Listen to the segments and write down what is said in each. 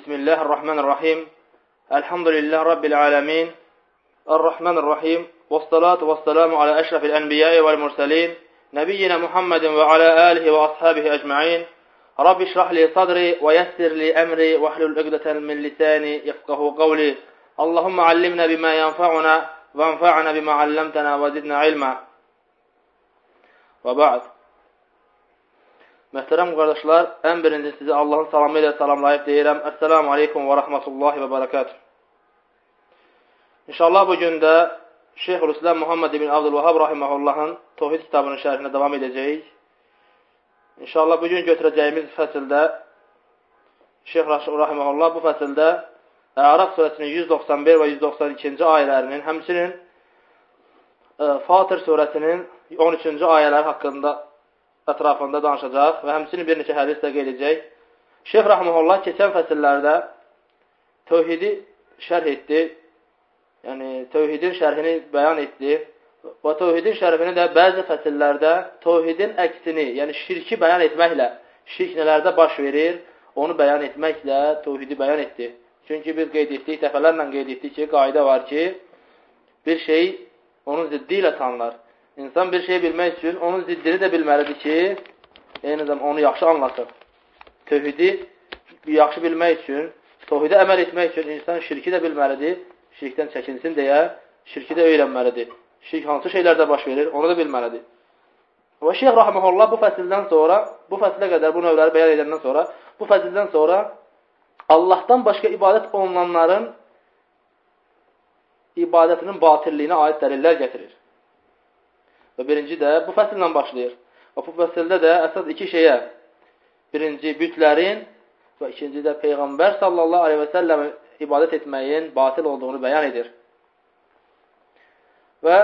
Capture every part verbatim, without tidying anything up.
Bismillahirrahmanirrahim. Elhamdülillahi Rabbil alemin. Errahmanirrahim. Vessalatu vesselamu ala eşrefil enbiyai vel mursalin. Nebiyyina Muhammedin ve ala alihi ve ashabihi ecma'in. Rabbi şrahli sadri ve yessirli emri ve hlul ugdeten min lisani yefkahu qavli. Allahümme allimna bima yanfa'una ve enfa'na bima allamtana ve zidna ilma. Ve ba'd. Möhtərəm qardaşlar, ən birinci sizi Allahın salamı ilə salamlayıb deyirəm. Əssəlamu aleykum və rəhmətullahi və bərəkatuhu. İnşallah bugün də Şeyxülislam Muhammed ibn Abdülvahhab rahiməhullahın Tohid kitabının şərhinə davam edəcəyik. İnşallah bugün götürəcəyimiz fəsildə Şeyx rahiməhullah bu fəsildə Ərəf surəsinin yüz doxsan bir və yüz doxsan ikinci ayələrinin, həmçinin e, Fatir surəsinin on üçüncü ayələri haqqında ətrafında danışacaq və həmçinin bir neçə hədis də qeyd edəcək. Şeyx rahimehullah keçən fəsillərdə tövhidi şərh etdi. Yəni tövhidin şərhini bəyan etdi və tövhidin şərhini də bəzi fəsillərdə tövhidin əksini, yəni şirki bəyan etməklə, şirk nələrdə baş verir, onu bəyan etməklə tövhidi bəyan etdi. Çünki biz qeyd etdik, dəfələrlə qeyd etdik ki, qayda var ki, bir şey onun ziddi ilə tanınır. İnsan bir şey bilmək üçün onun ziddini də bilməlidir ki, eyni zamanda onu yaxşı anlasın. Tövhidi yaxşı bilmək üçün, tövhidə əməl etmək üçün insan şirki də bilməlidir, şirkdən çəkinsin deyə şirki də öyrənməlidir. Şirk hansı şeylərdə baş verir, onu da bilməlidir. Və Şeyx rahimehullah bu fəsildən sonra, bu fəsilə qədər bu növləri bəyan edəndən sonra, bu fəsildən sonra Allahdan başqa ibadət olunanların ibadətinin batilliyinə aid dəlillər gətirir. Və birinci də bu fəsillə başlayır. Və bu fəsildə də əsas iki şeyə, birinci bütlərin və ikinci də Peyğəmbər sallallahu aleyhi və səlləm ibadət etməyin batil olduğunu bəyan edir. Və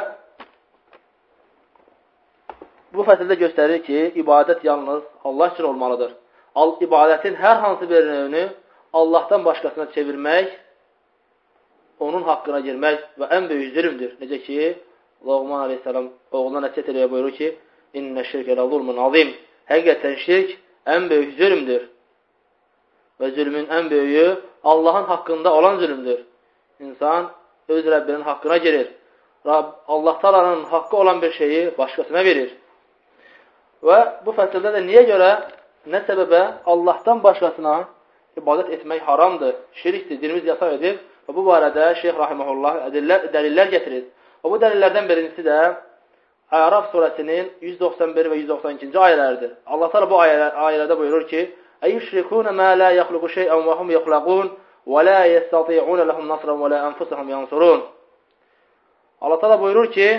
bu fəsildə göstərir ki, ibadət yalnız Allah üçün olmalıdır. İbadətin hər hansı bir növünü Allahdan başqasına çevirmək, onun haqqına girmək və ən böyük zülmdür. Necə ki, Loğman aleyhissalam oğluna nəsiyyət eləyə buyurur ki, İnnə şirkə lə zulmun azim. Həqiqətən şirk ən böyük zülmdür. Və zülmün ən böyüyü Allahın haqqında olan zülmdür. İnsan öz Rəbbinin haqqına girir. Allah Taala'nın haqqı olan bir şeyi başqasına verir. Və bu fəsildə də niyə görə, nə səbəbə Allahdan başqasına ibadət etmək haramdır, şirkdir, dinimiz yasaq edir və bu barədə Şeyx rahimehullah dəlillər gətirir. Və bu dəlillərdən birincisi də Ərəf surəsinin yüz doxsan bir və yüz doxsan ikinci ayələridir. Allah Teala bu ayələrdə buyurur ki: "Eyyüşrikunə mə la yaxluqu şey'ən və hum yaxlaqun və la yestati'un lehum nasran və la enfusuhum yansurun." Allah Teala buyurur ki,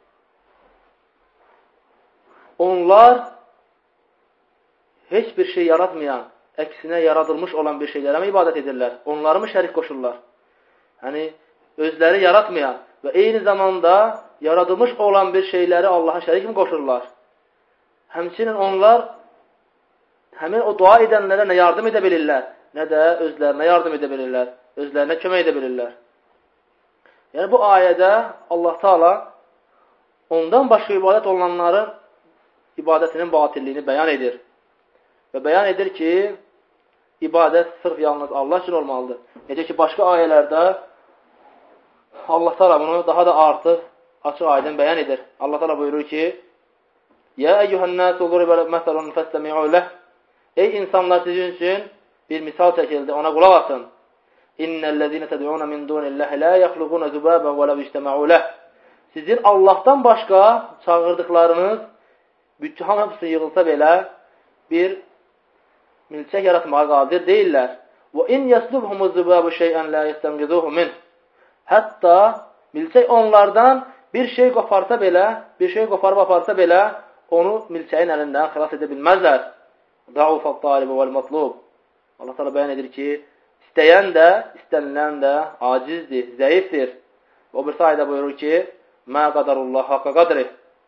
onlar heç bir şey yaratmayan, əksinə yaradılmış olan bir şeylərə mi ibadət edirlər? Onları mı şərik qoşurlar? Yəni özləri yaratmayan və eyni zamanda yaradılmış olan bir şeyləri Allaha şərik mi qoşurlar? Həmçinin onlar həmin o dua edənlərə nə yardım edə bilirlər, nə də özlərinə yardım edə bilirlər, özlərinə kömək edə bilirlər. Yəni bu ayədə Allah Taala ondan başqa ibadət olunanların ibadətinin batilliyini bəyan edir. Və bəyan edir ki, ibadət sırf yalnız Allah üçün olmalıdır. Necə ki, başqa ayələrdə Allah Teala bunu daha da artıq açıq aydın bəyan edir. Allah Teala buyurur ki: "Ya eyyuhan-nasu duriba masalun fastami'u leh." Ey insanlar, sizin üçün bir misal çəkildi, ona qulaq asın. "İnnellezine ted'un min dunillahi la yakhluquna zubaban ve la yajtama'u leh." Sizin Allahdan başqa çağırdıqlarınız bütün hamısı yığılsa belə bir milçək yaratmağa qadir deyirlər. "Və in yaslubhumuz zubabu şey'an la yastanqizuhu min." Hətta milçək onlardan bir şey qoparsa belə, bir şey qoparıb aparsa belə, onu milçəyin əlindən xilas edə bilməzlər. Da'ufat talib vəl matlub. Allah Teala bəyan edir ki, istəyən də, istənilən də acizdir, zəifdir. O bir sayədə buyurur ki, "Mə qadarullah haqqa qadri."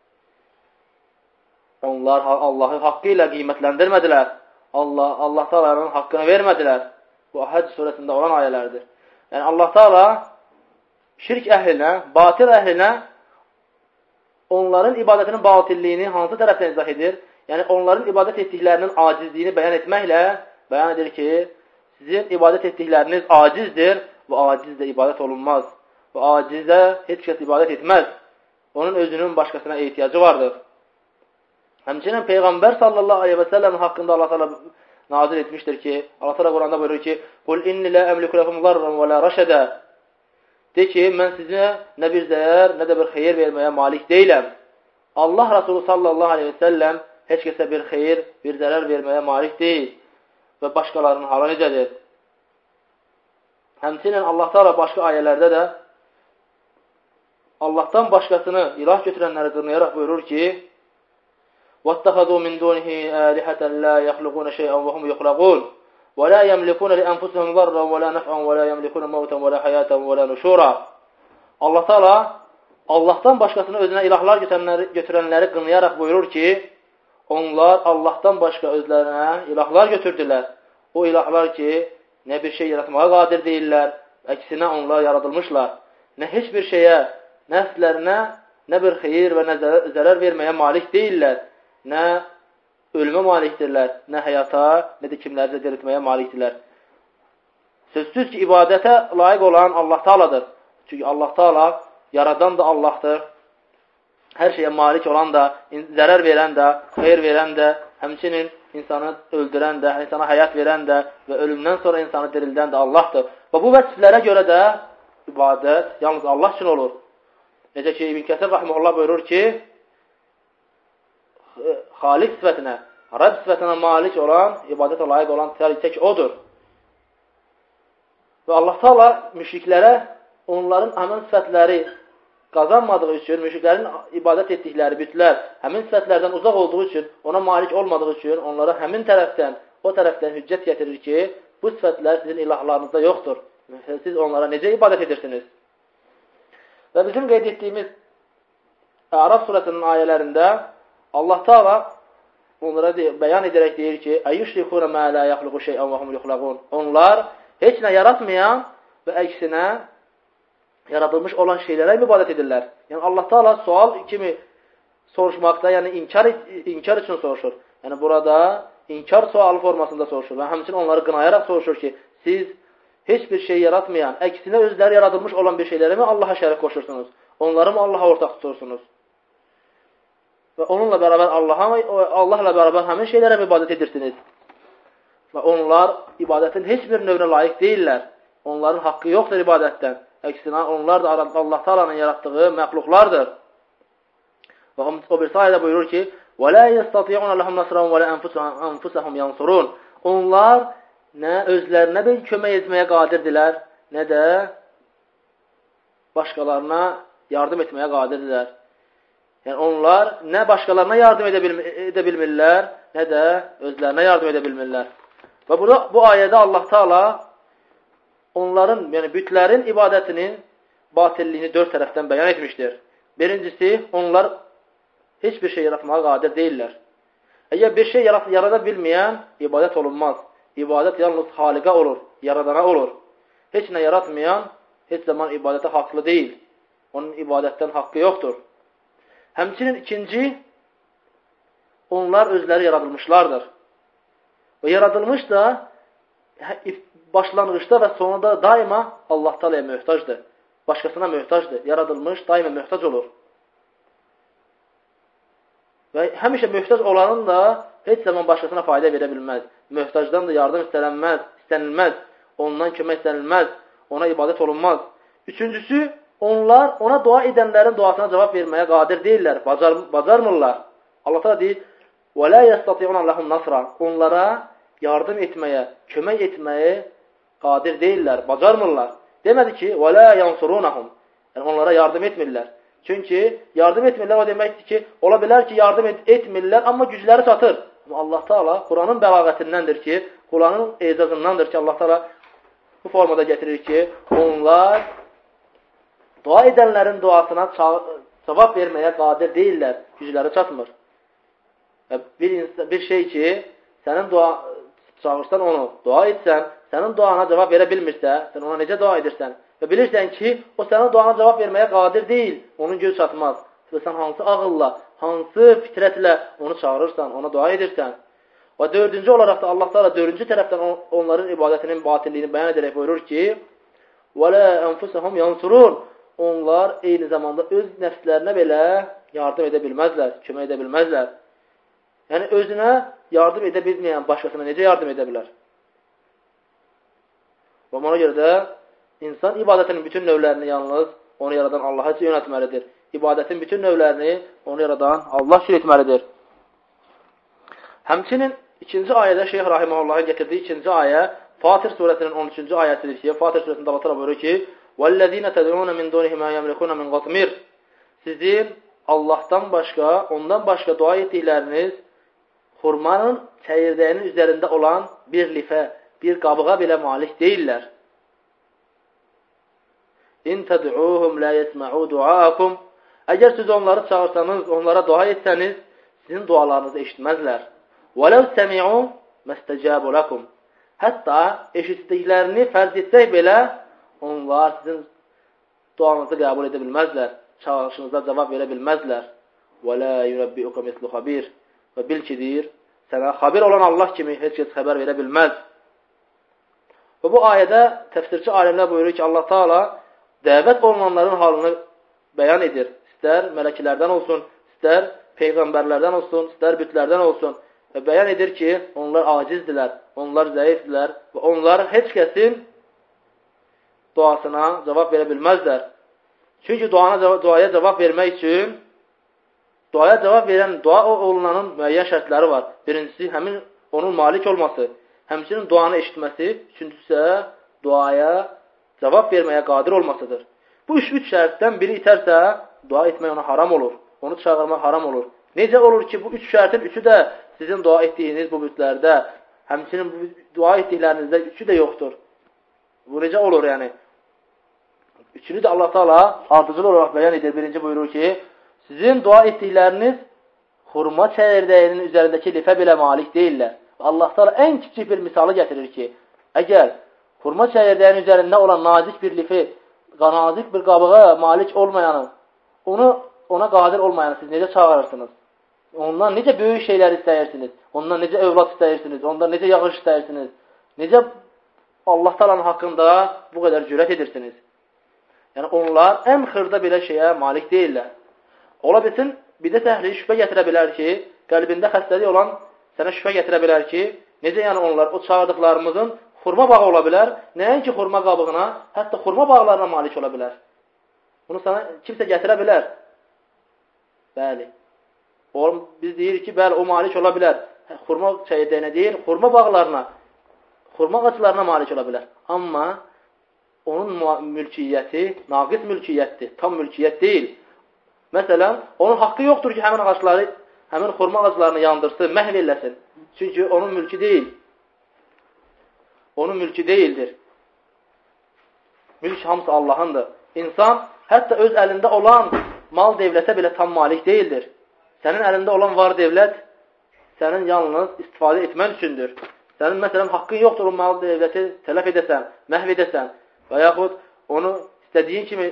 Onlar Allahı haqqı ilə qiymətləndirmədilər. Allah Allah Taala'nın haqqını vermədilər. Bu Həcc surəsində olan ayələrdir. Yəni Allah Taala şirk əhlinə, batil əhlinə onların ibadətinin batilliyini hansı tərəfdən izah edir? Yəni onların ibadət etdiklərinin acizliyini bəyan etməklə bəyan edir ki, sizin ibadət etdikləriniz acizdir və acizdə ibadət olunmaz. Və acizdə heç kəs ibadət etməz. Onun özünün başqasına ehtiyacı vardır. Həmçinin Peyğəmbər sallallahu aleyhi və səlləm haqqında Allah təala nazil etmişdir ki, Allah təala Quranda buyurur ki: "Qul inni la amliku lakum darran və la rashada." De ki, mən sizə nə bir zərər, nə də bir xeyir verməyə malik deyiləm. Allah Resulü sallallahu aleyhi və səlləm heç kəsə bir xeyir, bir zərər verməyə malik deyil. Və başqalarının halı necədir? Həmçinin Allah təala başqa ayələrdə də Allahdan başqasını ilah götürənləri qınayaraq buyurur ki: وَاتَّخَذُوا مِنْ دُونِهِ آلِهَةً لَا يَخْلُقُونَ شَيْئًا وَهُمْ يُخْلَقُونَ وَلَا يَمْلِكُونَ لِأَنفُسِهِمْ ضَرًّا وَلَا نَفْعًا وَلَا يَمْلِكُونَ مَوْتًا وَلَا حَيَاةً وَلَا نُشُورًا. Allah Teala Allah'tan başqasını özünə ilahlar götürənləri, götürənləri qınayaraq buyurur ki, onlar Allah'tan başqa özlərinə ilahlar götürdülər. O ilahlar ki, nə bir şey yaratmağa qadir deyirlər, əksinə onlar yaradılmışlar. Nə heç bir şeyə, nəfslərinə nə bir xeyir və nə zərər verməyə malik deyirlər. Nə ölümə malikdirlər, nə həyata, nə də kimləri də diriltməyə malikdirlər. Sözsüz ki, ibadətə layiq olan Allah Teala'dır. Çünki Allah Teala yaradan da Allah'tır. Hər şeyə malik olan da, zərər verən də, xeyir verən də, həmçinin insanı öldürən də, insana həyat verən də və ölümdən sonra insanı dirildən də Allah'tır. Və bu vəsiflərə görə də ibadət yalnız Allah üçün olur. Necə ki, İbn Kəsir rahimehullah buyurur ki, Xaliq sifətinə, Rəbb sifətinə malik olan, ibadətə layiq olan tək odur. Və Allah Teala müşriklərə onların həmin sifətləri qazanmadığı üçün, müşriklərin ibadət etdikləri bütlər həmin sifətlərdən uzaq olduğu üçün, ona malik olmadığı üçün onlara həmin tərəfdən, o tərəfdən hüccət gətirir ki, bu sifətlər sizin ilahlarınızda yoxdur. Siz onlara necə ibadət edirsiniz? Və bizim qeyd etdiyimiz Ərəf surəsinin ayələrində Allah Teala onlara bəyan edərək deyir ki, "Əyyüşrikuna mə la yaxluqu şey'an və hum yuxlaqun." Onlar heç nə yaratmayan və əksinə yaradılmış olan şeylərə ibadət edirlər. Yəni Allah Teala sual kimi soruşmaqda, yəni inkar inkar üçün soruşur. Yəni burada inkar sualı formasında soruşur və həmçinin onları qınayaraq soruşur ki, siz heç bir şey yaratmayan, əksinə özləri yaradılmış olan bir şeylərə mi Allaha şərik qoşursunuz? Onları mı Allaha ortaq tutursunuz? Və onunla bərabər Allaha, Allahla bərabər həmin şeylərə ibadət edirsiniz. Və onlar ibadətin heç bir növünə layiq deyirlər. Onların haqqı yoxdur ibadətdən. Əksinə onlar da Allah Taala'nın yaratdığı məxluqlardır. Və o bir sayədə buyurur ki: "Və la yastati'un lahum nasran və la anfusahum yansurun." Onlar nə özlərinə bir kömək etməyə qadirdirlər, nə də başqalarına yardım etməyə qadirdirlər. Yəni onlar nə başqalarına yardım edə, bilmi edə bilmirlər, nə də özlərinə yardım edə bilmirlər. Və burada bu ayədə Allah Teala onların, yəni bütlərin ibadətinin batilliyini dörd tərəfdən bəyan etmişdir. Birincisi, onlar heç bir şey yaratmağa qadir deyirlər. Əgər bir şey yarada bilməyən ibadət olunmaz. İbadət yalnız Xaliqə olur, yaradana olur. Heç nə yaratmayan heç zaman ibadətə haqlı deyil. Onun ibadətdən haqqı yoxdur. Həmçinin ikinci, onlar özləri yaradılmışlardır. Və yaradılmış da başlanğıçda və sonunda daima Allah Taala'ya möhtacdır. Başqasına möhtacdır. Yaradılmış daima möhtac olur. Və həmişə möhtac olanın da heç zaman başqasına fayda verə bilməz. Möhtacdan da yardım istənilməz, istənilməz, ondan kömək istənilməz, ona ibadət olunmaz. Üçüncüsü, onlar ona dua edənlərin duasına cavab verməyə qadir deyirlər, bacar, bacarmırlar. Allah Teala deyir: "Və la yastati'un lahum nasra." Onlara yardım etməyə, kömək etməyə qadir deyirlər, bacarmırlar. Demədi ki, "Və la yansurunhum." Yəni onlara yardım etmirlər. Çünki yardım etmirlər o deməkdir ki, ola bilər ki, yardım et etmirlər, amma gücləri çatır. Amma Allah Teala Quranın bəlağətindəndir ki, Quranın ecazındandır ki, Allah Teala bu formada gətirir ki, onlar dua edənlərin duasına cavab verməyə qadir deyirlər, gücləri çatmır. Bir, bir şey ki, sənin dua çağırsan onu, dua etsən, sənin duana cavab verə bilmirsə, sən ona necə dua edirsən? Və bilirsən ki, o sənin duana cavab verməyə qadir deyil, onun göz çatmaz. Və sən hansı ağılla, hansı fitrətlə onu çağırırsan, ona dua edirsən. Və dördüncü olaraq da Allah Teala dördüncü tərəfdən onların ibadətinin batilliyini bəyan edərək buyurur ki, وَلَا أَنْفُسَهُمْ يَنْصُرُونَ Onlar eyni zamanda öz nəfslərinə belə yardım edə bilməzlər, kömək edə bilməzlər. Yəni, özünə yardım edə bilməyən başqasına necə yardım edə bilər? Və ona görə də insan ibadətinin bütün növlərini yalnız onu yaradan Allaha yönətməlidir. İbadətin bütün növlərini onu yaradan Allah üçün etməlidir. Həmçinin ikinci ayədə Şeyh Rahiməhullahın gətirdiyi ikinci ayə Fatir surəsinin on üçüncü ayəsidir ki, Fatir surəsində Allah təala buyurur ki, وَالَّذِينَ تَدْعُونَ مِنْ دُونِهِ مَا يَمْلِكُونَ مِنْ قَطْمِرٍ Sizin Allahdan başqa, ondan başqa dua etdikləriniz xurmanın çəyirdəyinin üzərində olan bir lifə, bir qabığa belə malik deyirlər. İn təd'uhum la yesma'u du'aakum Əgər siz onları çağırsanız, onlara dua etsəniz, sizin dualarınızı eşitməzlər. وَلَوْ سَمِعُوا مَسْتَجَابُ لَكُمْ Hətta eşitdiklərini fərz etsək belə, onlar sizin duanızı qəbul edə bilməzlər, çağırışınıza cavab verə bilməzlər. وَلَا يُنَبِّئُكَ مِثْلُ خَبِيرٍ Və bil ki, deyir, sənə xabir olan Allah kimi heç kəs xəbər verə bilməz. Və bu ayədə təfsirçi alimlər buyurur ki, Allah Teala dəvət olunanların halını bəyan edir. İstər mələklərdən olsun, istər peyğəmbərlərdən olsun, istər bütlərdən olsun. Və bəyan edir ki, onlar acizdirlər, onlar zəifdirlər və onlar heç kəsin duasına cavab verə bilməzlər. Çünki duana, duaya cavab vermək üçün duaya cavab verən, dua olunanın müəyyən şərtləri var. Birincisi, həmin onun malik olması, həmçinin duanı eşitməsi, üçüncüsü duaya cavab verməyə qadir olmasıdır. Bu üç, üç şərtdən biri itərsə, dua etmək ona haram olur, onu çağırmaq haram olur. Necə olur ki, bu üç şərtin üçü də sizin dua etdiyiniz bu bütlərdə, həmçinin bu dua etdiklərinizdə üçü də yoxdur. Bu necə olur yəni? Üçünü də Allah Teala ardıcıl olaraq bəyan edir. Birinci buyurur ki, sizin dua etdikləriniz xurma çəyirdəyinin üzərindəki lifə belə malik deyirlər. Allah Teala ən kiçik bir misalı gətirir ki, əgər xurma çəyirdəyinin üzərində olan nazik bir lifi, nazik bir qabığa malik olmayanı, onu ona qadir olmayanı siz necə çağırırsınız? Ondan necə böyük şeylər istəyirsiniz? Ondan necə övlad istəyirsiniz? Ondan necə yağış istəyirsiniz? Necə Allah Teala'nın haqqında bu qədər cürət edirsiniz? Yəni onlar ən xırda belə şeyə malik deyirlər. Ola bilsin, bir də səhli şübhə gətirə bilər ki, qəlbində xəstəlik olan sənə şübhə gətirə bilər ki, necə yəni onlar o çağırdıqlarımızın xurma bağı ola bilər, nəinki xurma qabığına, hətta xurma bağlarına malik ola bilər. Bunu sana kimsə gətirə bilər. Bəli. Oğlum, biz deyirik ki, bəli, o malik ola bilər. Xurma çəyirdəyinə deyil, xurma bağlarına, xurma ağaclarına malik ola bilər. Amma onun mülkiyyəti naqis mülkiyyətdir, tam mülkiyyət deyil. Məsələn, onun haqqı yoxdur ki, həmin ağacları, həmin xurma ağaclarını yandırsın, məhv eləsin. Çünki onun mülkü deyil. Onun mülkü deyildir. Mülk hamısı Allahındır. İnsan hətta öz əlində olan mal devlətə belə tam malik deyildir. Sənin əlində olan var devlət, sənin yalnız istifadə etmən üçündür. Sənin məsələn haqqın yoxdur o mal devləti tələf edəsən, məhv edəsən və yaxud onu istədiyin kimi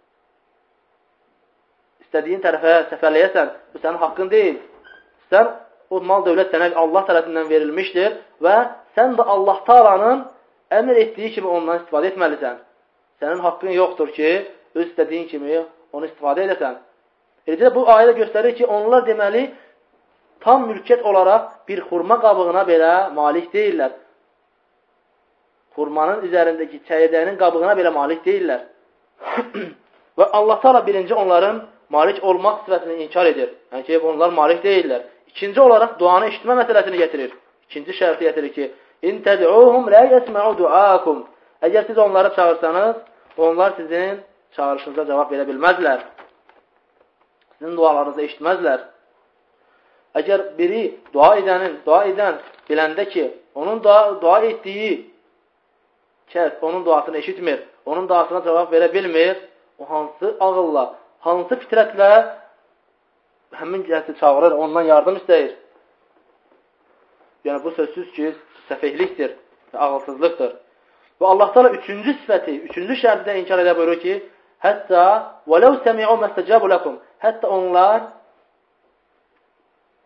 istədiyin tərəfə səfərləyəsən, bu sənin haqqın deyil. Sən, o mal dövlət sənə Allah tərəfindən verilmişdir və sən də Allah Taala'nın əmr etdiyi kimi ondan istifadə etməlisən. Sənin haqqın yoxdur ki, öz istədiyin kimi onu istifadə edəsən. Eləcə bu ayədə göstərir ki, onlar deməli tam mülkiyyət olaraq bir xurma qabığına belə malik deyirlər. Xurmanın üzərindəki çəyirdəyinin qabığına belə malik deyirlər. Və Allah Teala birinci onların malik olmaq sifətini inkar edir. Yəni ki, onlar malik deyirlər. İkinci olaraq duanı eşitmə məsələsini gətirir. İkinci şərti gətirir ki, İn təd'uhum la yesma'u du'akum Əgər siz onları çağırsanız, onlar sizin çağırışınıza cavab verə bilməzlər. Sizin dualarınızı eşitməzlər. Əgər biri dua edənin, dua edən biləndə ki, onun dua, dua etdiyi kəs onun duasını eşitmir, onun duasına cavab verə bilmir, o hansı ağılla, hansı fitrətlə həmin kəsi çağırır, ondan yardım istəyir. Yəni, bu sözsüz ki, səfehlikdir və ağılsızlıqdır. Və Allah Teala üçüncü sifəti, üçüncü şərtdə inkar edə buyurur ki, hətta وَلَوْ سَمِعُوا مَسْتَجَابُ لَكُمْ Hətta onlar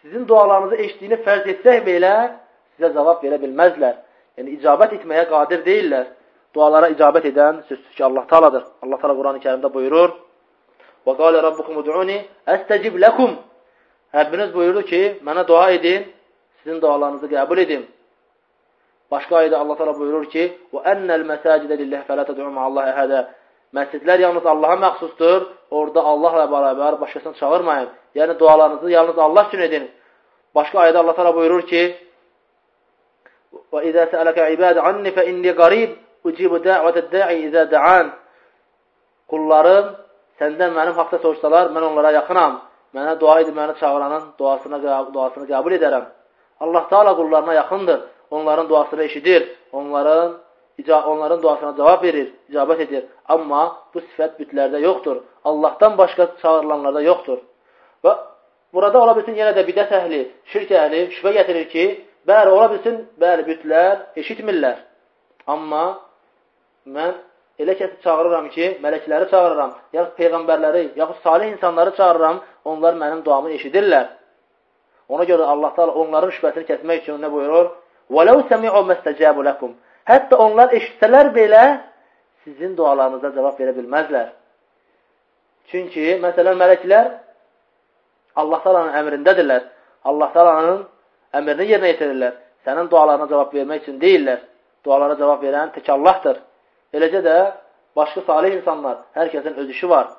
sizin dualarınızı eşitdiyini fərz etsək belə, sizə cavab verə bilməzlər. Yəni, icabət etməyə qadir deyirlər. Dualara icabət edən sözsüz ki, Allah Teala'dır. Allah Teala Quran-ı Kerimdə buyurur, وَقَالَ رَبُّكُمُ دُعُونِ أَسْتَجِبْ لَكُمْ Rəbbiniz buyurdu ki, mənə dua edin, sizin dualarınızı qəbul edin. Başqa ayədə Allah Teala buyurur ki, وَأَنَّ الْمَسَاجِدَ لِلَّهِ فَلَا تَدْعُوا مَعَ اللَّهِ أَحَدًا Məscidlər yalnız Allaha məxsusdur. Orada Allahla bərabər başqasını çağırmayın. Yəni dualarınızı yalnız Allah üçün edin. Başqa ayədə Allah Teala buyurur ki, وَإِذَا سَأَلَكَ عِبَادِ عَنِّ فَإِنِّي قَرِيبٌ أُجِيبُ دَعْوَةَ الدَّاعِ إِذَا دَعَانِ Qullarım səndən mənim haqda soruşsalar, mən onlara yaxınam. Mənə dua edib məni çağıranın duasını, duasını qəbul edərəm. Allah Teala qullarına yaxındır. Onların duasını eşidir. Onların onların duasına cavab verir, icabət edir. Amma bu sifət bütlərdə yoxdur. Allahdan başqa çağırılanlarda yoxdur. Və burada ola bilsin yenə də bidət əhli, şirk əhli şübhə gətirir ki, bəli, ola bilsin, bəli, bütlər eşitmirlər. Amma mən elə kəsi çağırıram ki, mələkləri çağırıram, yaxud peyğəmbərləri, yaxud salih insanları çağırıram, onlar mənim duamı eşidirlər. Ona görə Allah Teala onların şübhəsini kəsmək üçün nə buyurur? وَلَوْ سَمِعُوا مَسْتَجَابُ لَكُمْ Hətta onlar eşitsələr belə sizin dualarınıza cavab verə bilməzlər. Çünki, məsələn, mələklər Allah Teala'nın əmrindədirlər. Allah Teala'nın əmrini yerinə yetirirlər. Sənin dualarına cavab vermək üçün deyirlər. Dualara cavab verən tək Allahdır. Eləcə də başqa salih insanlar, hər kəsin öz işi var.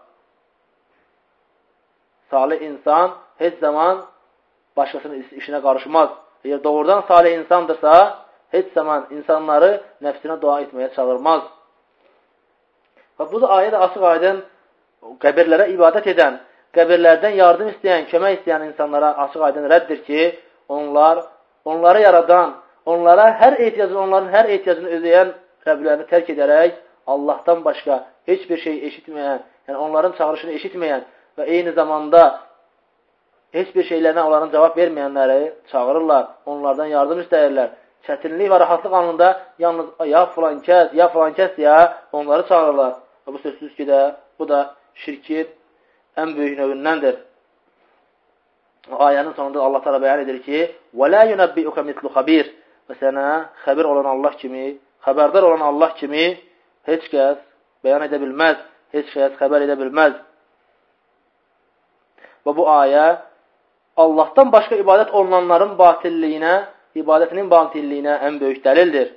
Salih insan heç zaman başqasının işinə qarışmaz. Eğer doğrudan salih insandırsa, heç zaman insanları nəfsinə dua etməyə çağırmaz. Və bu da ayədə açıq aydın qəbirlərə ibadət edən, qəbirlərdən yardım istəyən, kömək istəyən insanlara açıq aydın rəddir ki, onlar, onları yaradan, onlara hər ehtiyacını, onların hər ehtiyacını ödəyən Rəblərini tərk edərək, Allahdan başqa heç bir şey eşitməyən, yəni onların çağırışını eşitməyən və eyni zamanda heç bir şeylərinə onların cavab verməyənləri çağırırlar, onlardan yardım istəyirlər. Çətinlik və rahatlıq anında yalnız ya filan kəs, ya filan kəs ya onları çağırırlar. Və bu sözsüz ki də, bu da şirkin ən böyük növündəndir. Ayənin sonunda Allah təala bəyan edir ki, وَلَا يُنَبِّئُكَ مِثْلُ خَبِيرٌ Və sənə xəbir olan Allah kimi, xəbərdar olan Allah kimi heç kəs bəyan edə bilməz, heç kəs xəbər edə bilməz. Və bu ayə Allahdan başqa ibadət olunanların batilliyinə, ibadətinin batilliyinə ən böyük dəlildir.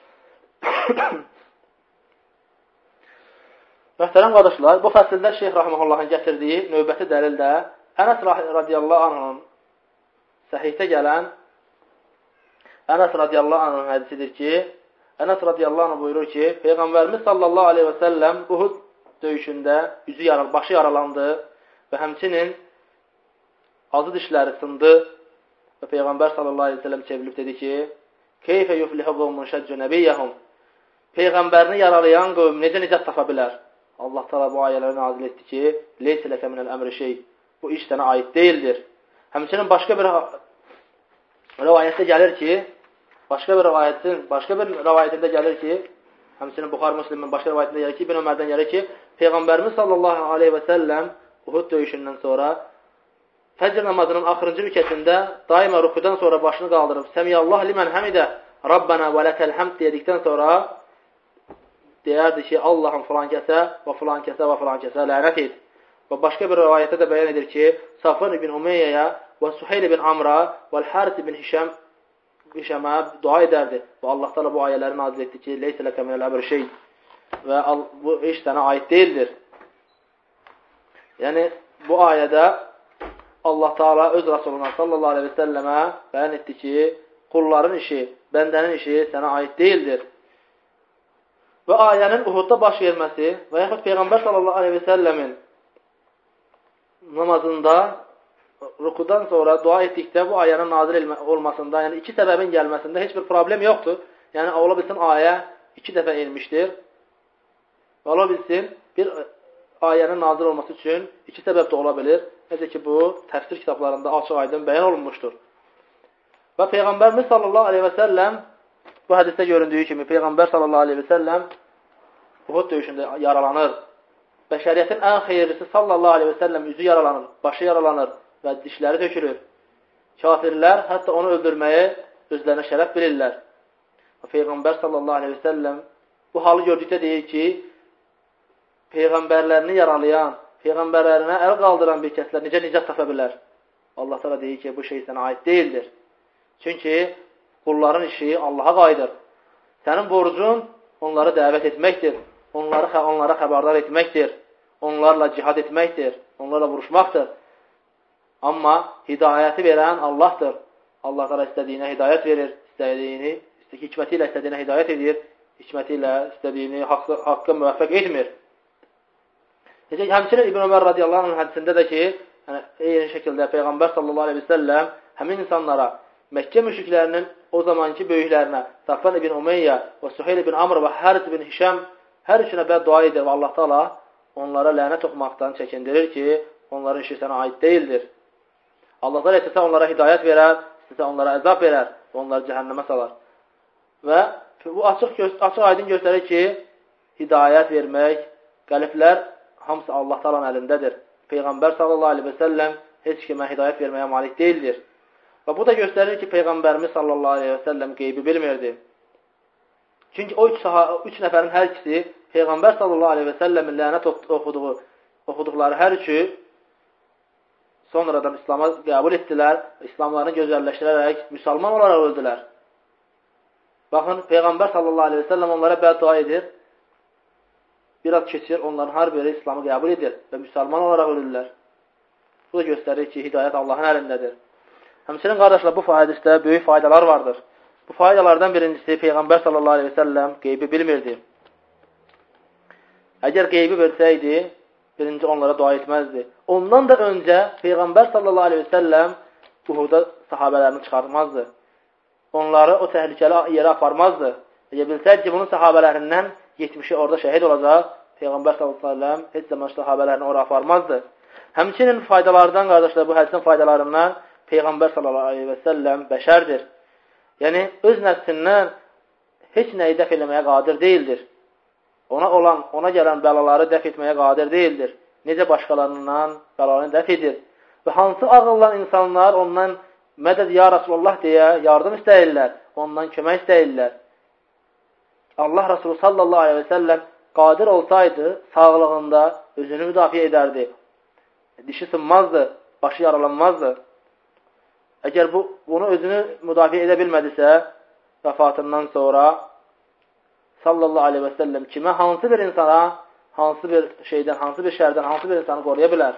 Möhtərəm qardaşlar, bu fəsildə Şeyx Rahiməhullahın gətirdiyi növbəti dəlil də Ənəs radiyallahu anhın səhihdə gələn Ənəs radiyallahu anhın hədisidir ki, Ənəs radiyallahu anh buyurur ki, Peyğəmbərimiz sallallahu aleyhi və səlləm Uhud döyüşündə üzü yaral, başı yaralandı və həmçinin azı dişləri sındı və Peyğəmbər sallallahu aleyhi və səlləm çevrilib dedi ki, Keyfə yuflihu qovmun şəccü nəbiyyəhum Peyğəmbərini yaralayan qövm necə nicat tapa bilər? Allah təala bu ayələri nazil etdi ki, Leysə ləkə minəl əmri şey Bu iş sənə aid deyildir. Həmçinin başqa bir rəvayətdə gəlir ki, başqa bir rəvayətin, başqa bir rəvayətində gəlir ki, həmçinin Buxar Müslimin başqa rəvayətində gəlir ki, İbn Ömərdən gəlir ki, Peyğəmbərimiz sallallahu aleyhi və səlləm Uhud döyüşündən sonra fəcr namazının axırıncı rükətində daima rükudan sonra başını qaldırıb Səmiyallah limən həmidə Rabbana və ləkəl həmd dedikdən sonra deyərdi ki, Allahın filan kəsə və filan kəsə və filan kəsə lənət et. Və başqa bir rəvayətdə də bəyan edir ki, Safvan ibn Umeyyəyə və Suheyl ibn Amra və Haris ibn Hişəm Hişəmə dua edərdi. Və Allah təala bu ayələri nazil etdi ki, Leysə ləkə minəl əmri şey və bu iş sənə aid deyildir. Yəni, bu ayədə Allah Teala öz Rasuluna sallallahu aleyhi və səlləmə bəyan etdi ki, qulların işi, bəndənin işi sənə aid deyildir. Və ayənin Uhudda baş verməsi və yaxud Peyğəmbər sallallahu aleyhi və səlləmin namazında rükudan sonra dua etdikdə bu ayənin nazil olmasında, yəni iki səbəbin gəlməsində heç bir problem yoxdur. Yəni, ola bilsin, ayə iki dəfə elmişdir. Və ola bilsin, bir ayənin nazil olması üçün iki səbəb də ola bilir. Necə ki, bu təfsir kitablarında açıq aydın bəyan olunmuşdur. Və Peyğəmbərimiz sallallahu aleyhi və səlləm bu hədisdə göründüyü kimi Peyğəmbər sallallahu aleyhi və səlləm Uhud döyüşündə yaralanır. Bəşəriyyətin ən xeyirlisi sallallahu aleyhi və səlləm üzü yaralanır, başı yaralanır və dişləri tökülür. kafirlər hətta onu öldürməyə özlərinə şərəf bilirlər. Peyğəmbər sallallahu aleyhi və səlləm bu halı gördükdə deyir ki, Peyğəmbərlərini yaralayan, Peyğəmbərlərinə əl qaldıran bir kəslər necə nicat tapa bilər? Allah təala deyir ki, bu şey sənə aid deyildir. Çünki qulların işi Allaha qayıdır. Sənin borcun onları dəvət etməkdir, onları onlara xəbərdar etməkdir, onlarla cihad etməkdir, onlarla vuruşmaqdır. Amma hidayəti verən Allahdır. Allah təala istədiyinə hidayət verir, istədiyini, hikməti ilə istədiyinə hidayət edir, hikməti ilə istədiyini haqqa, haqqa müvəffəq etmir. Necə həmçinin İbn Ömər radiyallahu anh hədisində də ki, yəni, eyni şəkildə Peyğəmbər sallallahu aleyhi və səlləm həmin insanlara, Məkkə müşriklərinin o zamanki böyüklərinə, Safvan ibn Umeyyə və Suheyl ibn Amr və Həris ibn Hişəm hər üçünə bəddua edir və Allah təala onlara lənət oxumaqdan çəkindirir ki, onların işi sənə aid deyildir. Allah təala istəsə onlara hidayət verər, istəsə onlara əzab verər və onları cəhənnəmə salar. Və bu açıq, açıq aydın göstərir ki, hidayət vermək, qəlblər hamısı Allah təalanın əlindədir. Peyğəmbər sallallahu aleyhi və səlləm heç kimə hidayət verməyə malik deyildir. Və bu da göstərir ki, Peyğəmbərimiz sallallahu aleyhi və səlləm qeybi bilmirdi. Çünki o üç, üç nəfərin hər ikisi Peyğəmbər sallallahu aleyhi və səlləmin lənət oxuduğu, oxuduqları hər üçü sonradan İslam'a qəbul etdilər, İslamlarını gözəlləşdirərək müsəlman olaraq öldülər. Baxın, Peyğəmbər sallallahu aleyhi və səlləm onlara bəddua edir. Biraz keçir, onların hər biri İslam'ı qəbul edir və müsəlman olaraq ölürlər. Bu da göstərir ki, hidayət Allahın əlindədir. Həmçinin qardaşlar, bu hədisdə böyük faydalar vardır. Bu faydalardan birincisi Peyğəmbər sallallahu aleyhi və səlləm qeybi bilmirdi. Əgər qeybi bilsəydi, birinci onlara dua etməzdi. Ondan da öncə Peyğəmbər sallallahu aleyhi və səlləm Uhuda sahabələrini çıxartmazdı. Onları o təhlükəli yerə aparmazdı. Əgər bilsəydi ki, bunun sahabələrindən yetmişi orada şəhid olacaq, Peyğəmbər sallallahu aleyhi və səlləm heç zaman sahabələrini oraya aparmazdı. Həmçinin faydalardan, qardaşlar, bu hədisin faydalarından Peyğəmbər sallallahu aleyhi və səlləm bəşərdir. Yəni, öz nəfsindən heç nəyi dəf eləməyə qadir deyildir. Ona olan, ona gələn bəlaları dəf etməyə qadir deyildir. Necə başqalarından bəlalarını dəf edir. Və hansı ağıllan insanlar ondan mədəd ya Rasulullah deyə yardım istəyirlər, ondan kömək istəyirlər. Allah Rasulü sallallahu aleyhi və səlləm qadir olsaydı, sağlığında özünü müdafiə edərdi. Dişi sınmazdı, başı yaralanmazdı. Əgər bu, bunu özünü müdafiə edə bilmədisə, vəfatından sonra sallallahu aleyhi və səlləm kimə, hansı bir insana, hansı bir şeydən, hansı bir şərdən, hansı bir insanı qoruya bilər?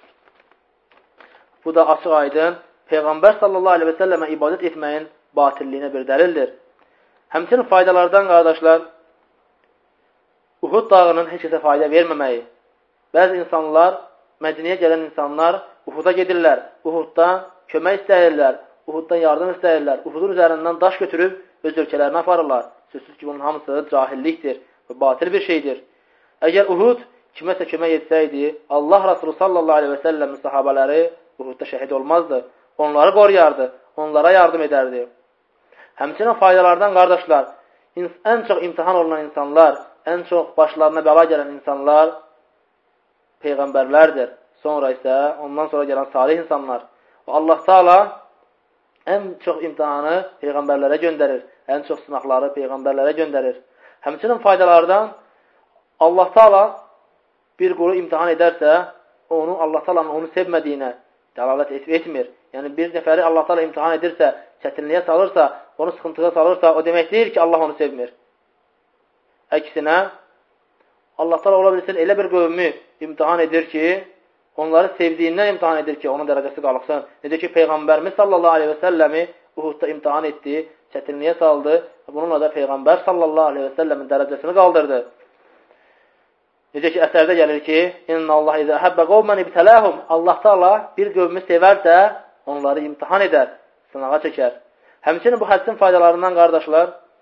Bu da açıq aydın Peyğəmbər sallallahu aleyhi və səlləmə ibadət etməyin batilliyinə bir dəlildir. Həmçinin faydalardan, qardaşlar, Uhud dağının heç kəsə fayda verməməyi. Bəzi insanlar, Mədiniyə gələn insanlar Uhuda gedirlər, Uhuddan kömək istəyirlər, Uhuddan yardım istəyirlər, Uhudun üzərindən daş götürüb öz ölkələrinə aparırlar. Sözsüz ki, bunun hamısı cahillikdir və batil bir şeydir. Əgər Uhud kiməsə kömək etsəydi, Allah Rasulü sallallahu aleyhi və səlləmin sahabələri Uhudda şəhid olmazdı. Onları qoruyardı, onlara yardım edərdi. Həmçinin faydalardan, qardaşlar, ən çox imtihan olunan insanlar, ən çox başlarına bəla gələn insanlar Peyğəmbərlərdir. Sonra isə ondan sonra gələn salih insanlar. Və Allah Teala ən çox imtihanı Peyğəmbərlərə göndərir. Ən çox sınaqları Peyğəmbərlərə göndərir. Həmçinin faydalardan Allah Teala bir qulu imtihan edərsə, onu Allah Teala'nın onu sevmədiyinə dəlalət etmir. Yəni bir nəfəri Allah Teala imtihan edirsə, çətinliyə salırsa, onu sıxıntıya salırsa, o demək deyil ki, Allah onu sevmir. Əksinə, Allah Teala ola bilsin elə bir qövmü imtihan edir ki, onları sevdiyindən imtihan edir ki, onun dərəcəsi qalıqsın. Necə ki, Peyğəmbərimiz sallallahu aleyhi və səlləmi Uhudda imtihan etdi, çətinliyə saldı. Bununla da Peyğəmbər sallallahu aleyhi və səlləmin dərəcəsini qaldırdı. Necə ki, əsərdə gəlir ki, İnna Allah izə həbbə qovmən ibtələhum. Allah Teala bir qövmü sevərsə, onları imtihan edər, sınağa çəkər. Həmçinin bu hədisin faydalarından, qardaşlar,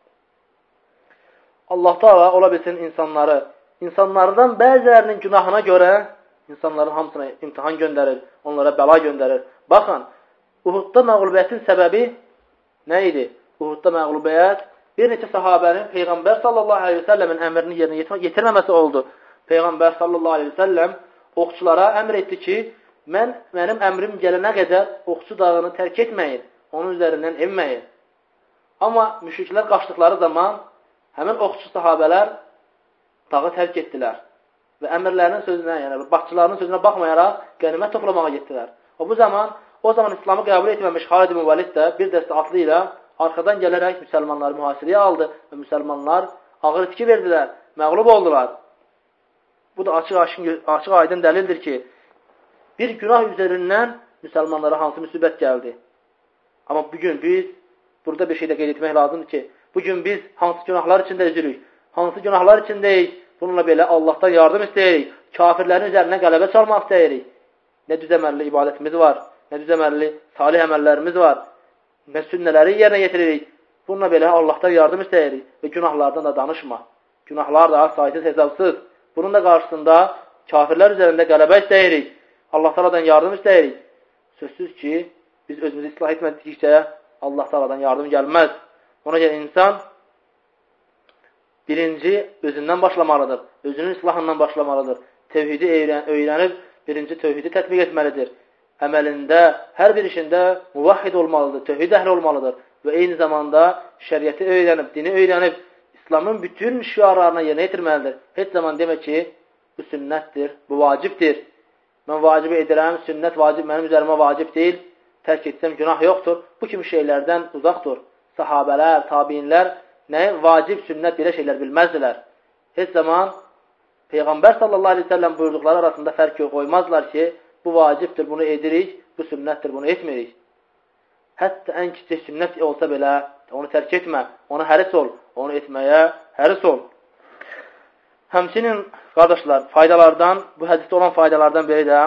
Allah Teala ola bilsin insanları, insanlardan bəzilərinin günahına görə insanların hamısına imtihan göndərir, onlara bəla göndərir. Baxın, Uhudda məğlubiyyətin səbəbi nə idi? Uhudda məğlubiyyət bir neçə sahabənin Peyğəmbər sallallahu aleyhi və səlləmin əmrini yerinə yetirməməsi oldu. Peyğəmbər sallallahu aleyhi və səlləm oxçulara əmr etdi ki, mən, mənim əmrim gələnə qədər Oxçu dağını tərk etməyin, onun üzərindən enməyin. Amma müşriklər qaçdıqları zaman həmin Oxçu sahabələr dağı tərk etdilər və əmirlərinin sözünə, yəni başçılarının sözünə baxmayaraq qənimət toplamağa getdilər. O bu zaman, o zaman İslamı qəbul etməmiş Xalid ibn Vəlid də bir dəstə atlı ilə arxadan gələrək müsəlmanları mühasirəyə aldı və müsəlmanlar ağır itki verdilər, məğlub oldular. Bu da açıq, açıq aydın dəlildir ki, bir günah üzərindən müsəlmanlara hansı müsibət gəldi. Amma bugün biz, burada bir şey də qeyd etmək lazımdır ki, bugün biz hansı günahlar içində üzürük, hansı günahlar içindəyik, bununla belə Allahdan yardım istəyirik, kafirlərin üzərinə qələbə çalmaq istəyirik. Nə düzəməlli ibadətimiz var, nə düzəməlli salih əməllərimiz var, nə sünnələri yerinə yetiririk. Bununla belə Allahdan yardım istəyirik və günahlardan da danışma. Günahlar da sayısız hesabsız. Bunun da qarşısında kafirlər üzərində qələbə istəyirik. Allah Taala'dan yardım istəyirik. Sözsüz ki, biz özümüzü islah etmədikcə Allah Taala'dan yardım gəlməz. Ona görə insan birinci özündən başlamalıdır. Özünün islahından başlamalıdır. Tevhidi öyrənib birinci tevhidi tətbiq etməlidir. Əməlində, hər bir işində muvahhid olmalıdır, tevhid əhli olmalıdır və eyni zamanda şəriəti öyrənib, dini öyrənib, İslamın bütün şiarlarına yerinə yetirməlidir. Heç zaman demək ki, bu sünnətdir, bu vacibdir. Mən vacibi edirəm, sünnət vacib, mənim üzərimə vacib deyil, tərk etsəm günah yoxdur. Bu kimi şeylərdən uzaqdır. Sahabələr, tabiinlər nəyə vacib, sünnət belə şeylər bilməzdilər. Heç zaman Peyğəmbər sallallahu aleyhi ve sellem buyurduqları arasında fərq qoymazlar ki, bu vacibdir, bunu edirik, bu sünnətdir, bunu etmirik. Hətta ən kiçik sünnət olsa belə, onu tərk etmə, onu həris ol, onu etməyə həris ol. Həmçinin, qardaşlar, faydalardan, bu hədisdə olan faydalardan biri də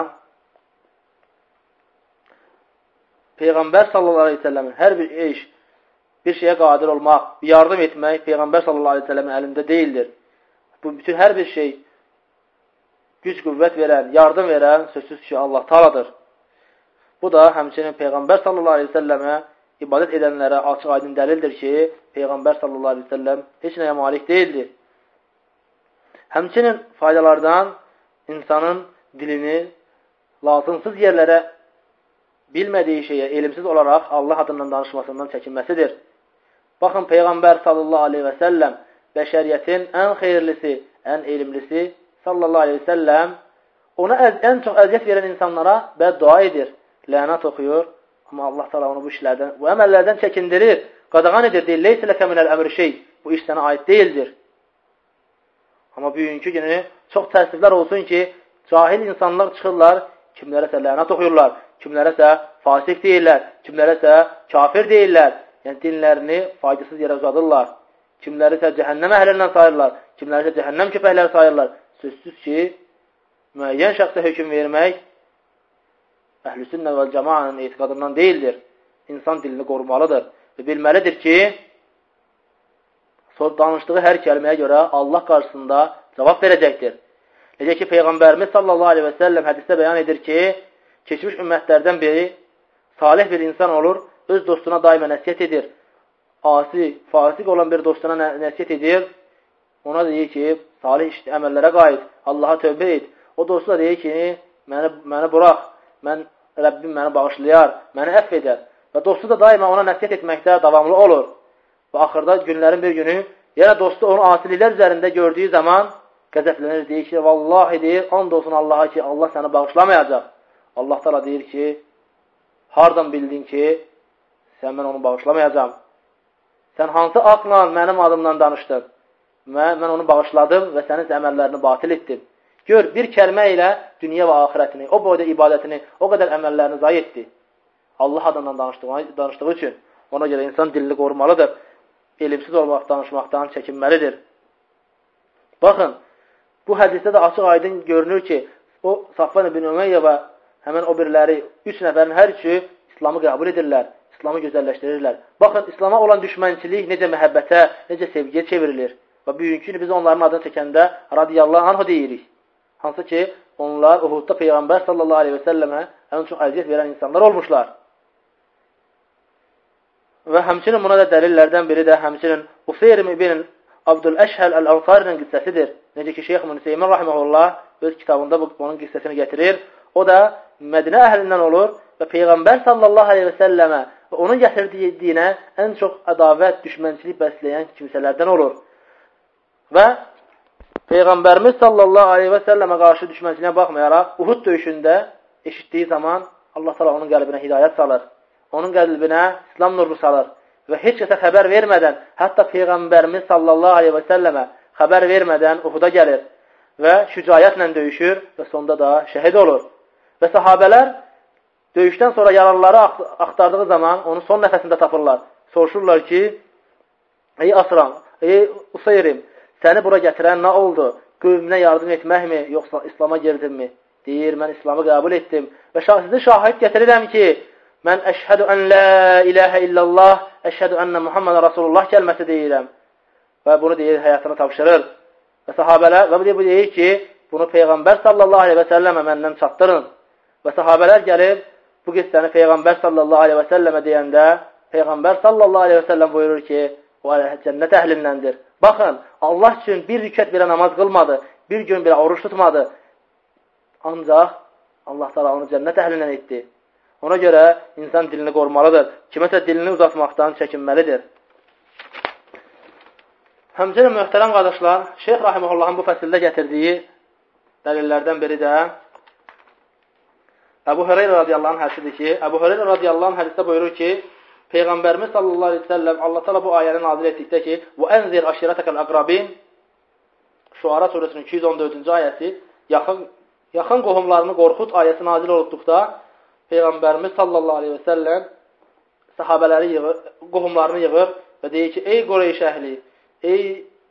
Peyğəmbər sallallahu aleyhi ve sellemin hər bir iş, bir şeyə qadir olmaq, yardım etmək Peyğəmbər sallallahu aleyhi ve sellemin əlində deyildir. Bu bütün hər bir şey güc qüvvət verən, yardım verən sözsüz ki, Allah Taala'dır. Bu da həmçinin Peyğəmbər sallallahu aleyhi ve sellemə ibadət edənlərə açıq aydın dəlildir ki, Peyğəmbər sallallahu aleyhi ve sellem heç nəyə malik deyildir. Həmçinin faydalardan insanın dilini lazımsız yerlərə bilmədiyi şeyə elimsiz olaraq Allah adından danışmasından çəkinməsidir. Baxın, Peyğəmbər sallallahu aleyhi ve sellem bəşəriyyətin ən xeyirlisi, ən elmlisi sallallahu aleyhi ve sellem ona ən çox əziyyət verən insanlara bəddua edir, lənət oxuyur. Amma Allah Teala onu bu işlərdən, bu əməllərdən çəkindirir, qadağan edir, deyil, leysə ləkə minəl əmri şey, bu iş sənə aid deyildir. Amma bugünkü günü çox təəssüflər olsun ki, cahil insanlar çıxırlar, kimlərəsə lənət oxuyurlar, kimlərəsə fasik deyirlər, kimlərəsə kafir deyirlər, yəni dinlərini faydasız yerə uzadırlar, kimlərisə cəhənnəm əhlindən sayırlar, kimlərisə cəhənnəm köpəkləri sayırlar. Sözsüz ki, müəyyən şəxsə hökm vermək Əhlüsünnə və cəmaənin etiqadından deyildir. İnsan dilini qorumalıdır və bilməlidir ki, danışdığı hər kəlməyə görə Allah qarşısında cavab verəcəkdir. Necə ki, Peyğəmbərimiz sallallahu aleyhi ve sellem hədisdə bəyan edir ki, keçmiş ümmətlərdən biri salih bir insan olur, öz dostuna daima nəsiyyət edir. Asi, fasik olan bir dostuna nəsiyyət edir. Ona deyir ki, salih əməllərə qayıt, Allaha tövbə et. O dostu da deyir ki, məni, məni burax, mən, Rəbbim məni bağışlayar, məni əff edər. Və dostu da daima ona nəsiyyət etməkdə davamlı olur. Və axırda günlərin bir günü, yenə dostu onu asiliklər üzərində gördüyü zaman qəzəblənir, deyir ki, vallahi deyir, and olsun Allaha ki, Allah səni bağışlamayacaq. Allah Teala deyir ki, hardan bildin ki, sən mən onu bağışlamayacam. Sən hansı aqla mənim adımdan danışdın? Mən, mən onu bağışladım və sənin əməllərini batil etdim. Gör, bir kəlmə ilə dünya və axirətini, o boyda ibadətini, o qədər əməllərini zayi etdi. Allah adından danışdığı, danışdığı üçün. Ona görə insan dilini qorumalıdır. Elimsiz olmaq, danışmaqdan çəkinməlidir. Baxın, bu hədisdə də açıq aydın görünür ki, o Safvan ibn Ümeyyə və həmən o biriləri, üç nəfərin hər üçü İslamı qəbul edirlər, İslamı gözəlləşdirirlər. Baxın, İslama olan düşmənçilik necə məhəbbətə, necə sevgiyə çevrilir. Və bugünkü biz onların adını çəkəndə radiyallahu anhu deyirik. Hansı ki, onlar Uhudda Peyğəmbər sallallahu aleyhi ve sellemə ən çox əziyyət verən insanlar olmuşlar. Və həmçinin buna da dəlillərdən biri də həmçinin Useyrim ibn Abdül-Əşhəl Əl-Ansarinin qissəsidir. Necə ki, Şeyx Münseymin Rahiməhullah öz kitabında onun qissəsini gətirir. O da Mədinə əhlindən olur və Peyğəmbər sallallahu aleyhi və səlləmə və onun gətirdiyi dinə ən çox ədavət, düşmənçilik bəsləyən kimsələrdən olur. Və Peyğəmbərimiz sallallahu aleyhi və səlləmə qarşı düşmənçiliyinə baxmayaraq, Uhud döyüşündə eşitdiyi zaman Allah təala onun qəlbinə hidayət salır. Onun qəlbinə İslam nuru salır. Və heç kəsə xəbər vermədən, hətta Peyğəmbərimiz sallallahu aleyhi və səlləmə xəbər vermədən Uhuda gəlir və şücaətlə döyüşür və sonda da şəhid olur. Və sahabələr döyüşdən sonra yaralıları axtardığı zaman onu son nəfəsində tapırlar. Soruşurlar ki, ey Asram, ey Usayrim, səni bura gətirən nə oldu? Qövmünə yardım etməkmi, yoxsa İslama girdinmi? Deyir, mən İslamı qəbul etdim və sizi şahid gətirirəm ki, mən əşhədu ən la ilahə illallah, əşhədu ənə Muhammed Rasulullah kəlməsi deyirəm. Və bunu deyir, həyatını tapşırır. Və sahabələr, və bu deyir ki, bunu Peyğəmbər sallallahu aleyhi və səlləmə məndən çatdırın. Və sahabələr gəlib, bu qissəni Peyğəmbər sallallahu aleyhi və səlləmə deyəndə, Peyğəmbər sallallahu aleyhi və səlləm buyurur ki, o cənnət əhlindəndir. Baxın, Allah üçün bir rükət belə namaz qılmadı, bir gün belə oruç tutmadı. Ancaq Allah təala onu cənnət əhlindən etdi. Ona görə insan dilini qorumalıdır. Kiməsə dilini uzatmaqdan çəkinməlidir. Həmçinin möhtərəm qardaşlar, Şeyx Rahiməhullahın bu fəsildə gətirdiyi dəlillərdən biri də Əbu Hüreyrə radiyallahu anh hədisidir ki, Əbu Hüreyrə radiyallahu anh hədisdə buyurur ki, Peyğəmbərimiz sallallahu aleyhi ve sellem Allah təala bu ayəni nazil etdikdə ki, "Və enzir aşiratəkal aqrabin" Şuara surəsinin iki yüz on dördüncü ayəsi, yaxın yaxın qohumlarını qorxut ayəsi nazil olduqda Peyğəmbərimiz sallallahu aleyhi ve sellem sahabələri yığır, qohumlarını yığır və deyir ki, ey Qureyş əhli, ey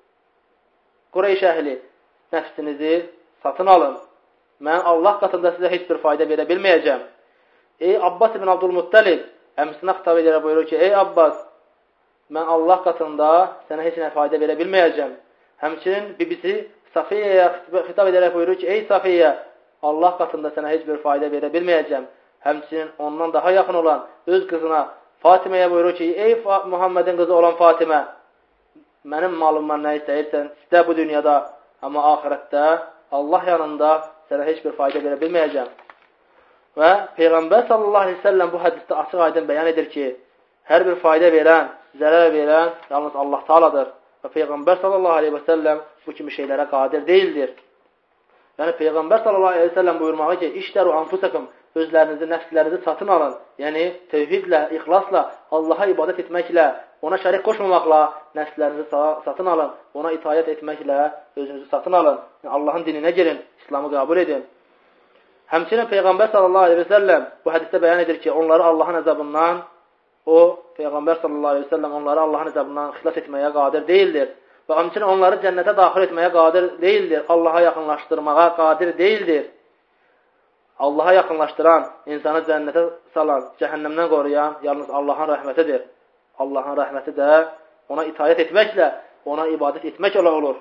Qureyş əhli, nəfsinizi satın alın. Mən Allah qatında sizə heç bir fayda verə bilməyəcəm. Ey Abbas ibn Abdülmuttalib, əmsinə xitab edərək buyurur ki, ey Abbas, mən Allah qatında sənə heç nə fayda verə bilməyəcəm. Həmçinin bibisi Safiyyəyə xitab edərək buyurur ki, ey Safiyyə, Allah qatında sənə heç bir fayda verə bilməyəcəm. Həmçinin ondan daha yaxın olan öz qızına Fatiməyə buyurur ki, ey Muhammedin qızı olan Fatimə, mənim malımdan nə istəyirsən, istə bu dünyada, amma axirətdə Allah yanında sənə heç bir fayda verə bilməyəcəm. Və Peyğəmbər sallallahu aleyhi ve sellem bu hədisdə açıq aydın bəyan edir ki, hər bir fayda verən, zərər verən yalnız Allah Taaladır. Və Peyğəmbər sallallahu aleyhi ve sellem bu kimi şeylərə qadir deyildir. Yəni Peyğəmbər sallallahu aleyhi ve sellem buyurmağı ki, işləru anfusakum, özlərinizi, nəfslərinizi satın alın. Yəni tevhidlə, ixlasla, Allaha ibadət etməklə, ona şərik qoşmamaqla nəfslərinizi satın alın. Ona itayət etməklə özünüzü satın alın. Yəni, Allahın dininə girin, İslamı qəbul edin. Həmçinin Peyğəmbər sallallahu aleyhi ve sellem bu hədisdə bəyan edir ki, onları Allahın əzabından, o Peyğəmbər sallallahu aleyhi ve sellem onları Allahın əzabından xilas etməyə qadir deyildir. Və həmçinin onları cənnətə daxil etməyə qadir deyildir. Allaha yaxınlaşdırmağa qadir deyildir. Allaha yaxınlaşdıran, insanı cənnətə salan, cəhənnəmdən qoruyan yalnız Allahın rəhmətidir. Allahın rəhməti də ona itayət etməklə, ona ibadət etməklə olur.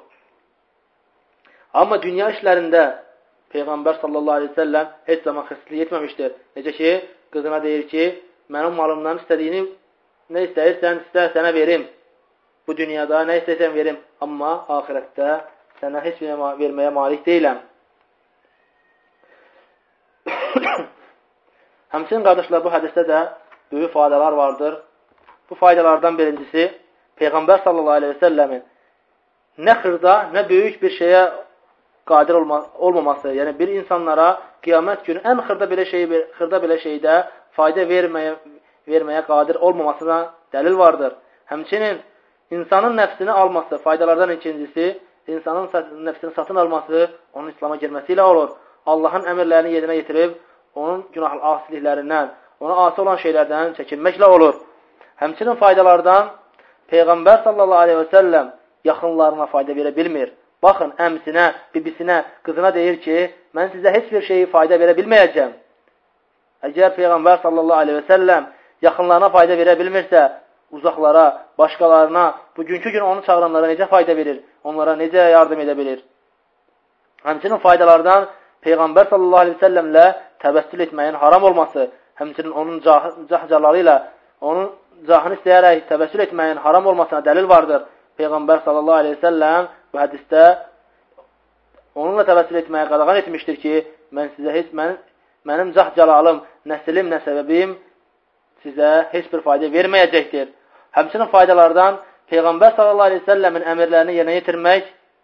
Amma dünya işlərində Peyğəmbər sallallahu aleyhi ve sellem heç zaman xəstəlik etməmişdir. Necə ki, qızına deyir ki, mənim malımdan istədiyini, nə istəyirsən, istə sənə verim. Bu dünyada nə istəyirsən verim, amma axirətdə sənə heç bir verməyə malik deyiləm. Həmçinin qardaşlar, bu hədisdə də böyük faydalar vardır. Bu faydalardan birincisi, Peyğəmbər sallallahu aleyhi ve sellemin nə xırda, nə böyük bir şeyə qadir olma, olmaması, yəni bir insanlara qiyamət günü ən xırda belə, şey, xırda belə şeydə fayda verməyə, verməyə qadir olmamasına dəlil vardır. Həmçinin insanın nəfsini alması, faydalardan ikincisi, insanın nəfsini satın alması, onun İslama girməsi ilə olur. Allahın əmrlərini yerinə yetirib, onun günah asiliklərindən, ona asi olan şeylərdən çəkinməklə olur. Həmçinin faydalardan Peyğəmbər sallallahu aleyhi ve sellem yaxınlarına fayda verə bilmir. Baxın, əmsinə, bibisinə, qızına deyir ki, mən sizə heç bir şeyi fayda verə bilməyəcəm. Əgər Peyğəmbər sallallahu aleyhi ve sellem yaxınlarına fayda verə bilmirsə, uzaqlara, başqalarına, bugünkü gün onu çağıranlara necə fayda verir, onlara necə yardım edə bilir? Həmçinin faydalardan Peyğəmbər sallallahu aleyhi ve sellemlə təbəssül etməyin haram olması, həmçinin onun cahcaları ilə, onun cahını istəyərək təbəssül etməyin haram olmasına dəlil vardır. Peyğəmbər sallallahu aleyhi ve sellem bu hədisdə onunla təbəssül etməyə qadağan etmişdir ki, mən sizə heç, mən, mənim cah-calalım, nəslim, nəsəbəbim sizə heç bir fayda verməyəcəkdir. Həmçinin faydalardan Peyğəmbər sallallahu aleyhi ve sellemin əmirlərini yerinə yetirmək,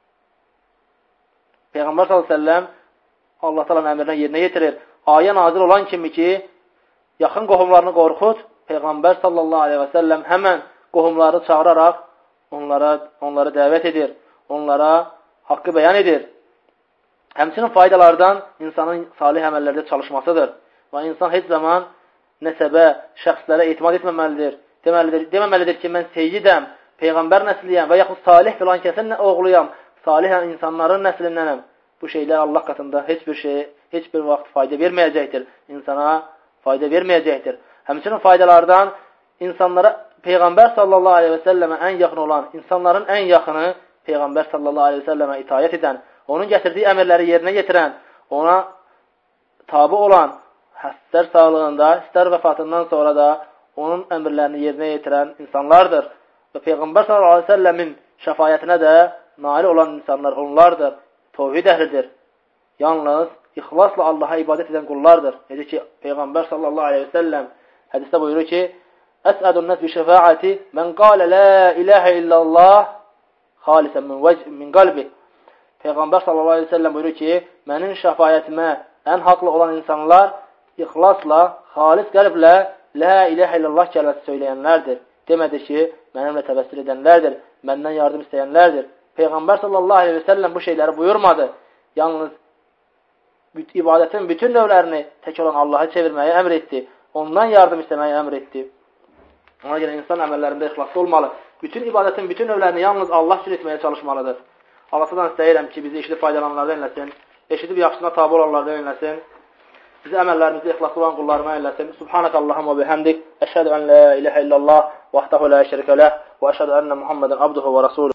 Peyğəmbər sallallahu aleyhi ve sellem Allah Taala'nın əmrini yerinə yetirir. Ayə nazil olan kimi ki, yaxın qohumlarını qorxut, Peyğəmbər sallallahu aleyhi ve sellem həmən qohumları çağıraraq onlara, onları dəvət edir, onlara haqqı bəyan edir. Həmçinin faydalardan insanın salih əməllərdə çalışmasıdır. Və insan heç zaman nəsəbə, şəxslərə etimad etməməlidir. Deməlidir, deməməlidir ki, mən seyyidəm, Peyğəmbər nəsliyəm və yaxud salih filan kəsin oğluyam, salih insanların nəslindənəm. Bu şeylər Allah qatında heç bir şey, heç bir vaxt fayda verməyəcəkdir. İnsana fayda verməyəcəkdir. Həmçinin faydalardan insanlara Peyğəmbər sallallahu aleyhi ve sellemə ən yaxın olan, insanların ən yaxını Peyğəmbər sallallahu aleyhi ve sellemə itaət edən, onun gətirdiyi əmirləri yerinə yetirən, ona tabi olan, istər sağlığında, istər vəfatından sonra da onun əmrlərini yerinə yetirən insanlardır. Və Peyğəmbər sallallahu aleyhi ve sellemin şəfayətinə də nail olan insanlar onlardır. Tövhid əhlidir. Yalnız ixlasla Allaha ibadət edən qullardır. Necə ki, Peyğəmbər sallallahu aleyhi ve sellem hədisdə buyurur ki, Əsədun nəs bi şəfaəti mən qalə la iləhə illallah xalisən min, min qalbi. Peyğəmbər sallallahu aleyhi ve sellem buyurur ki, mənim şəfayətimə ən haqlı olan insanlar ixlasla, xalis qəlblə la iləhə illallah kəlməsi söyləyənlərdir. Demədi ki, mənimlə təvəssül edənlərdir, məndən yardım istəyənlərdir. Peyğəmbər sallallahu aleyhi ve sellem bu şeyləri buyurmadı. Yalnız ibadətin bütün növlərini tək olan Allah'a çevirməyi əmr etdi. Ondan yardım istəməyi əmr etdi. Ona görə insan əməllərində ixlaslı olmalı. Bütün ibadətin bütün növlərini yalnız Allah üçün etməyə çalışmalıdır. Allah'tan istəyirəm ki, bizi eşidib faydalananlardan eləsin, eşidib yaxşısına tabi olanlardan eləsin, bizi əməllərimizdə ixlaslı olan qullarına eləsin. Subhanakallahumma və bihamdik, əşhədu ən la iləhə illallah, vahdahu la şərikə ləh, və əşhədu ənə Muhammeden abduhu və rasuluhu.